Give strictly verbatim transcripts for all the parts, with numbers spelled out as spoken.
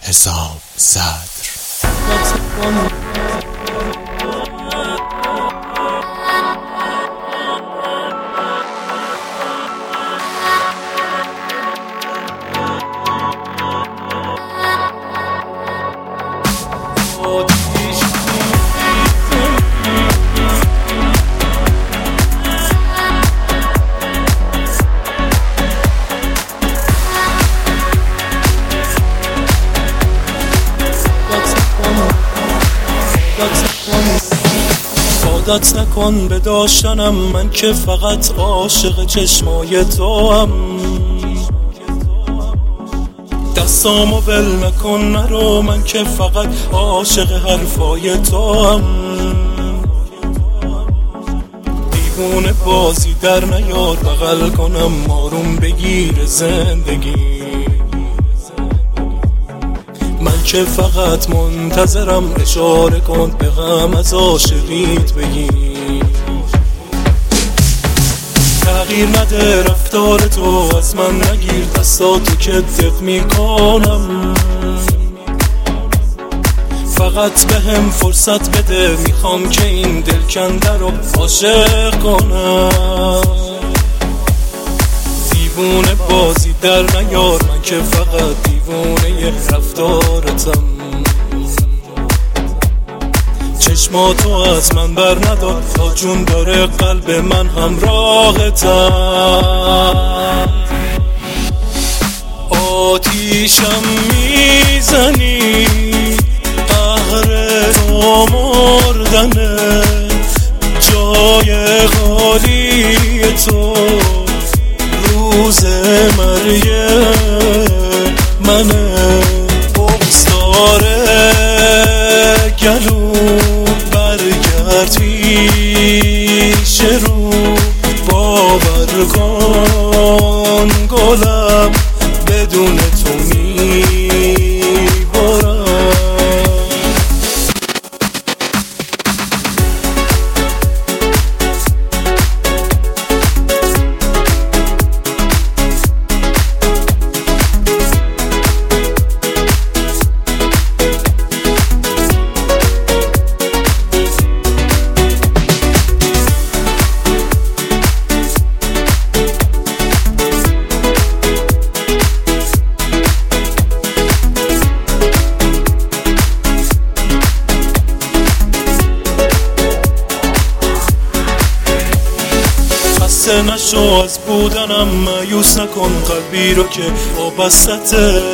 حساب صدر. عادت نکن به داشتنم، من که فقط عاشق چشمای تو هم. دستامو ول نکن نرو، من که فقط عاشق حرفای تو هم. دیوونه بازی در نیار، بغل کنم آروم بگیر زندگی. من که فقط منتظرم اشاره کن به غم از عاشقیت بگی. تغییر نده رفتار تو، از من نگیر دستاتو که دق میکنم. فقط به هم فرصت بده، میخوام که این دلکنده رو عاشق کنم. دیوونه بازی در نیار، من که فقط دیوونه رفتارتم. چشماتو از من بر ندار، تا جون داره قلب من همراهتم. آتیشم میزنی، قهر تو مردنه، جای خالی تو روز مرگ منه. بغضاره گلو برگرد پیش رو، باور کن گلم بدون تو میبارم. خسته نشو از بودنم، مایوس نکن قلبی رو که وابستته.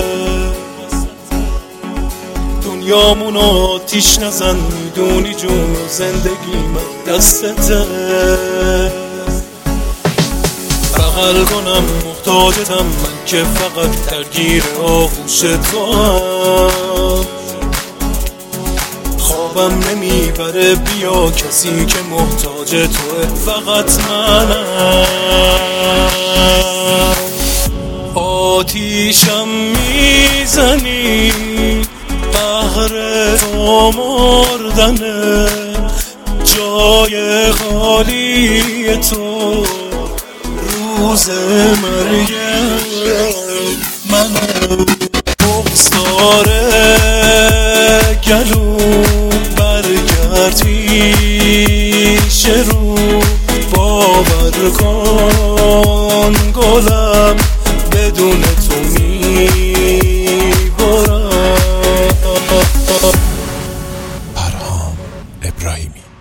دنیامون آتیش نزن، میدونی جون و زندگی من دستته. بغل کنم محتاجتم، من که فقط درگیر آغوش تو هم. خوابم نمیبره بیا، کسی که محتاج توه فقط منم. آتیشم میزنی، قهر تو مردنه، جای خالی تو روز مرگ منه. بغضاره گلو برگرد پیش رو، باور کن گلم بدون تو میبارم. پرهام ابراهیمی.